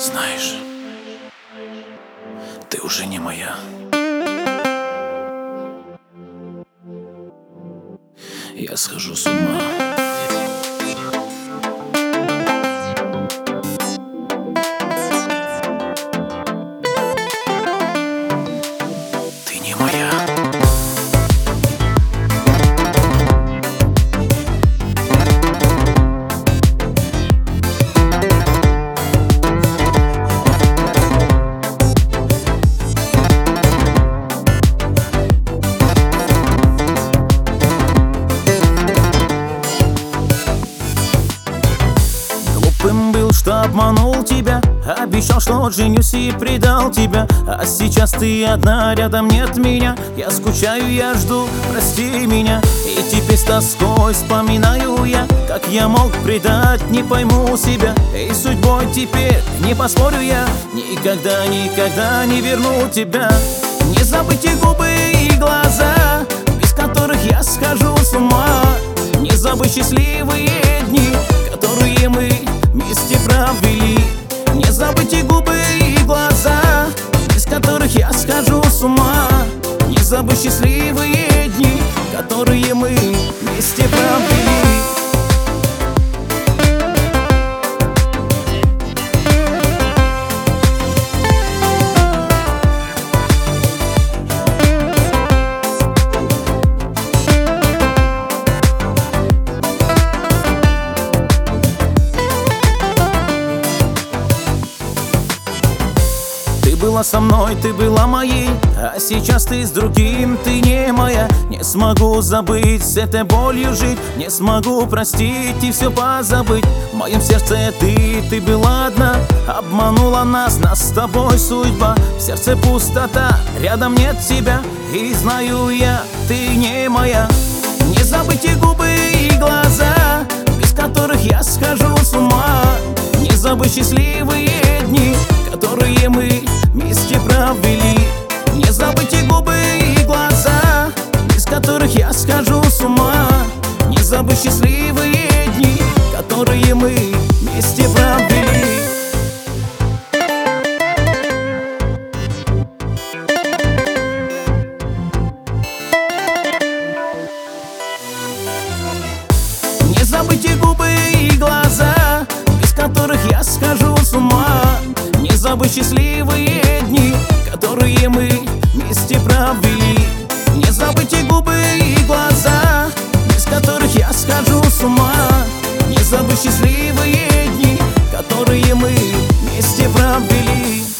Знаешь, ты уже не моя. Я схожу с ума. Ты не моя. Глупым был, что обманул тебя, обещал, что женюсь и предал тебя. А сейчас ты одна, рядом нет меня. Я скучаю, я жду, прости меня. И теперь с тоской вспоминаю я, как я мог предать, не пойму себя. И судьбой теперь не поспорю я, никогда, никогда не верну тебя. Не забыть и губы, и глаза, без которых я схожу с ума. Не забыть счастливые дни, которые мы вместе провели. Не забыть и губы, и глаза, без которых я схожу с ума. Не забыть счастливые дни, которые мы вместе провели. Ты была со мной, ты была моей, а сейчас ты с другим, ты не моя. Не смогу забыть, с этой болью жить, не смогу простить и все позабыть. В моем сердце ты была одна, обманула нас с тобой судьба. В сердце пустота, рядом нет тебя, и знаю я, ты не моя. Не забыть и губы, и глаза, без которых я схожу с ума. Не забыть счастливые дни, которые мы вместе провели. Не забыть и губы, и глаза, без которых я схожу с ума. Не забыть счастливые дни, которые мы вместе провели. Не забыть и губы, и глаза, без которых я схожу с ума. Не забыть счастливые дни, которые мы вместе провели. Не забыть и губы, и глаза, без которых я схожу с ума. Не забыть счастливые дни, которые мы вместе провели.